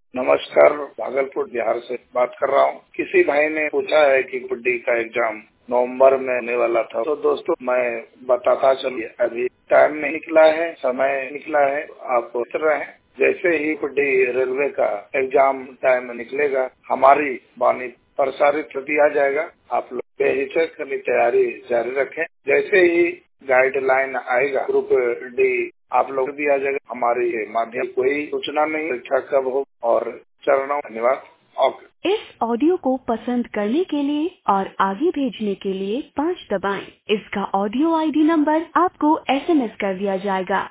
नमस्कार, भागलपुर बिहार से बात कर रहा हूँ। किसी भाई ने पूछा है कि गुड्डी का एग्जाम नवंबर में होने वाला था, तो दोस्तों मैं बताता चलिए, अभी टाइम नहीं निकला है, समय निकला है, आप सोच रहे हैं। जैसे ही गुड्डी रेलवे का एग्जाम टाइम निकलेगा, हमारी वाणी प्रसारित दिया जाएगा। आप लोग बेहिचक अपनी तैयारी जारी रखें। जैसे ही गाइडलाइन आएगा ग्रुप डी आप लोग दिया जाएगा। हमारे माध्यम कोई सूचना नहीं, परीक्षा कब हो और चरणों धन्यवाद। ओके। इस ऑडियो को पसंद करने के लिए और आगे भेजने के लिए 5 दबाएं। इसका ऑडियो आईडी नंबर आपको SMS कर दिया जाएगा।